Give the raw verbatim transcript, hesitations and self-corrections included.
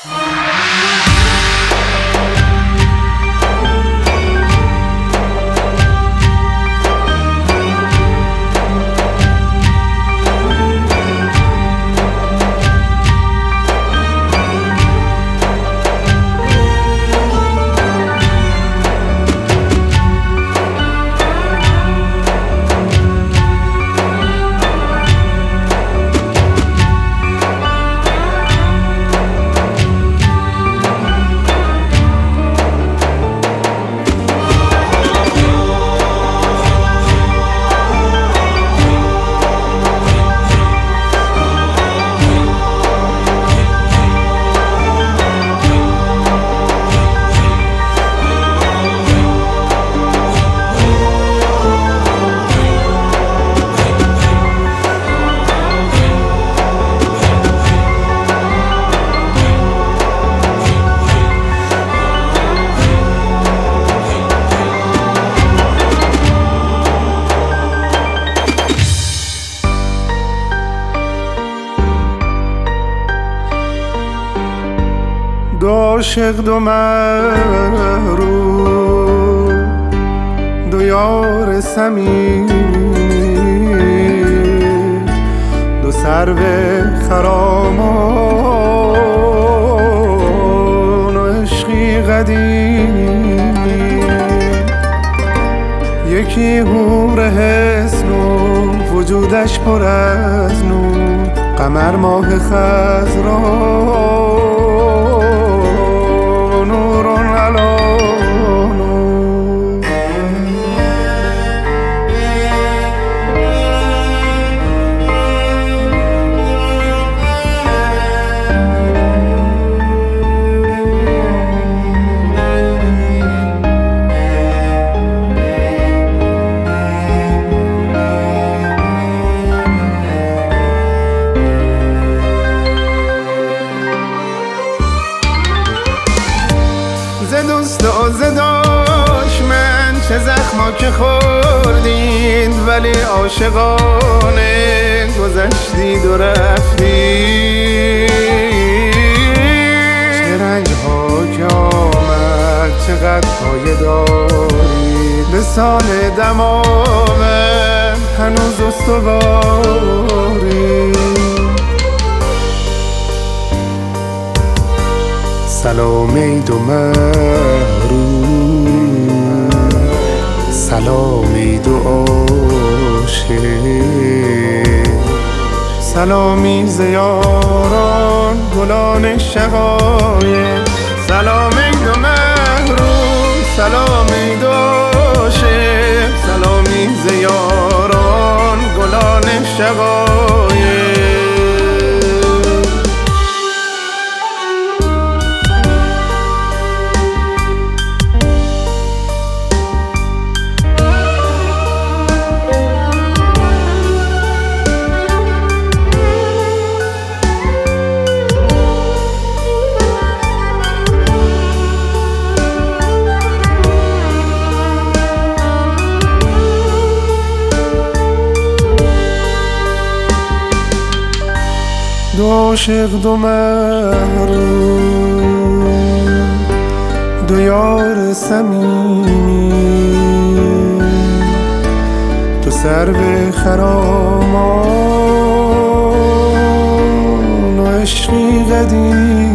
دو عاشق دو محروم، دو یار صمیمی، دو سرو خرامان و عشقی قدیمی. یکی حور حسن و وجودش پر از نور، قمر ماه خضرا ز دوست و ز دشمن چه زخما که خوردید، ولی عاشقانه گذشتید و رفتید. چه رنج ها که آمد چقدر پایه دارید، به سال دماوند هنوز استوارید. سلام ای دو محروم، سلام ای دو عاشق، سلامی ز یاران گلان شقایق. سلام ای دو محروم، سلام ای دو عاشق، سلامی ز یاران گلان شقایق. دو عاشق دو محروم، دو یار صمیمی، دو سرو خرامان و عشقی قدیمی.